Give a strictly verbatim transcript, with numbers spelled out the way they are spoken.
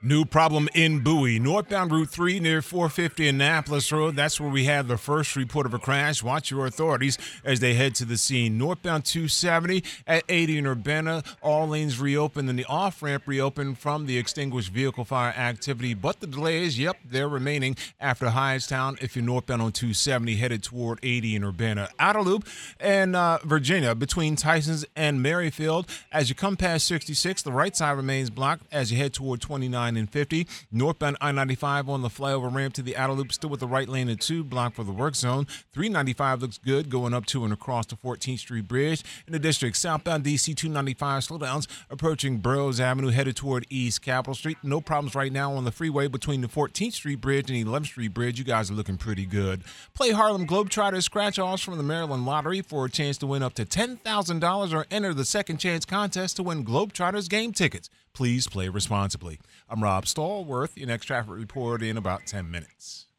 New problem in Bowie. Northbound Route three near four fifty Annapolis Road. That's where we had the first report of a crash. Watch your authorities as they head to the scene. Northbound two seventy at eighty in Urbana. All lanes reopened and the off-ramp reopened from the extinguished vehicle fire activity. But the delays, yep, they're remaining after Hyattstown if you're northbound on two seventy headed toward eighty in Urbana. Outer Loop and uh, Virginia between Tysons and Merrifield. As you come past sixty-six, the right side remains blocked as you head toward twenty-nine and fifty. Northbound I ninety-five on the flyover ramp to the outer loop, still with the right lane and two blocked for the work zone. three ninety-five looks good going up to and across the fourteenth Street Bridge. In the district, southbound D C two ninety-five slowdowns approaching Burroughs Avenue headed toward East Capitol Street. No problems right now on the freeway between the fourteenth Street Bridge and eleventh Street Bridge. You guys are looking pretty good. Play Harlem Globetrotters scratch-offs from the Maryland Lottery for a chance to win up to ten thousand dollars or enter the second chance contest to win Globetrotters game tickets. Please play responsibly. I'm Rob Stallworth. Your next traffic report in about ten minutes.